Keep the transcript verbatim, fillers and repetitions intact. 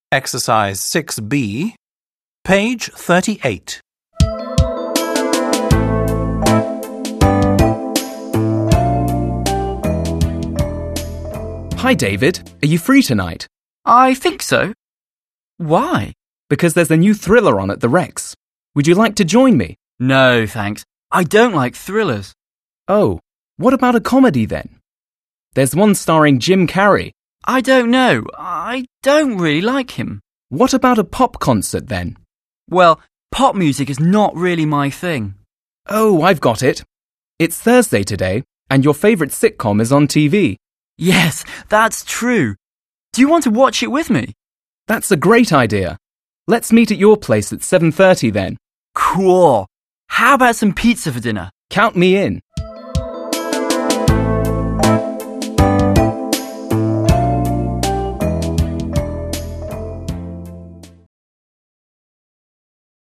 Exercise six B, page thirty-eight. Hi, David. Are you free tonight? I think so. Why? Because there's a new thriller on at the Rex. Would you like to join me? No, thanks. I don't like thrillers. Oh, what about a comedy then? There's one starring Jim Carrey. I don't know. I don't really like him. What about a pop concert then? Well, pop music is not really my thing. Oh, I've got it. It's Thursday today, and your favourite sitcom is on T V. Yes, that's true. Do you want to watch it with me? That's a great idea. Let's meet at your place at seven thirty then. Cool. How about some pizza for dinner? Count me in.